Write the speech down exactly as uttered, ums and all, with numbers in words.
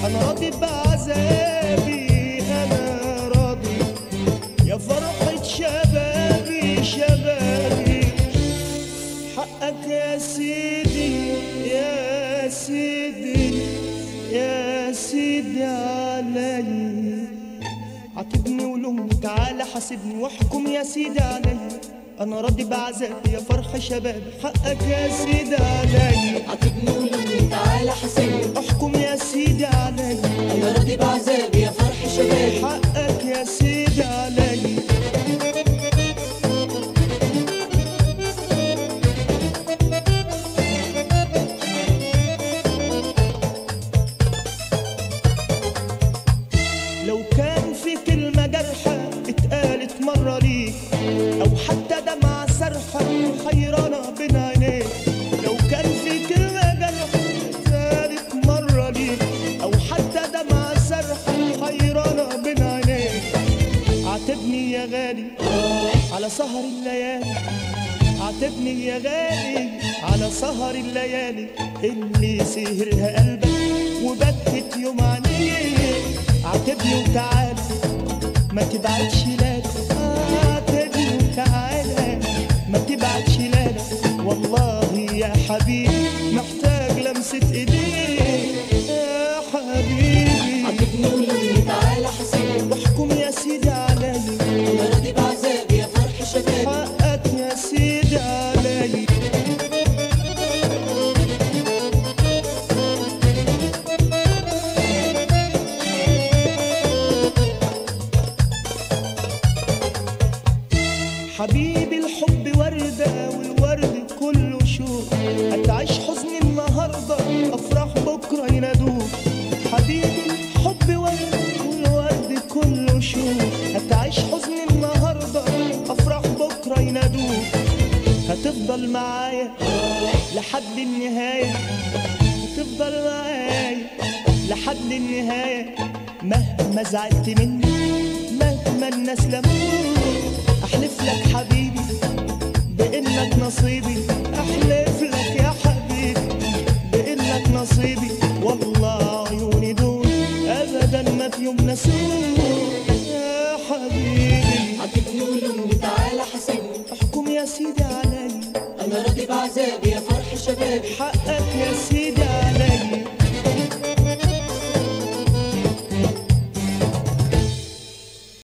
انا راضي بعذابي، انا راضي يا فرحة شبابي شبابي. حقك يا سيدي يا سيدي يا سيدي علي، عاتبني ولومني تعالى حاسبني واحكم يا سيدي علي. انا راضي بعذابي يا فرح شبابي، حقك يا سيدي علي. عاتبني ولومني تعالى حاسبني احكم يا سيدي علي. انا راضي بعذابي يا فرح شبابي، حقك يا سيدي علي. لو كان في كلمة جرحة اتقالت مرة ليك، أو حتى دمعة سرحة حيرانة بين عينيك. لو كان في كلمة جرحة اتقالت مرة ليك، أو حتى دمعة سرحة حيرانة بين عينيك. عاتبني يا غالي على سهر الليالي، عاتبني يا غالي على سهر الليالي اللي سهرها قلبك وبكت يوم عينيك. عاتبني وتعالى ما تبعدش لالا، عاتبني وتعالى ما تبعدش لالا. والله يا حبيبي محتاج لمسة ايديك يا حبيبي. عاتبني ولومني تعالى حاسبني واحكم يا سيدي علي. انا راضي بعذابي يا فرح شبابي، حقك يا سيدي علي. حبيبي الحب وردة والورد كله شوق، هتعيش حزني النهاردة أفراح بكرة ينادوك. حبيبي الحب وردة والورد كله شوق، هتعيش حزني النهاردة أفراح بكرة ينادوك. هتفضل معايا لحد النهاية، هتفضل معايا لحد النهاية. مهما زعلت مني مهما الناس لموك، احلف لك حبيبي بانك نصيبي، احلف لك يا حبيبي بانك نصيبي. والله عيوني دول ابدا ما في يوم نسوك يا حبيبي. عاتبني ولومني تعالى حاسبني احكم يا سيدي علي. انا راضي بعذابي يا فرح شبابي، حقك يا سيدي علي.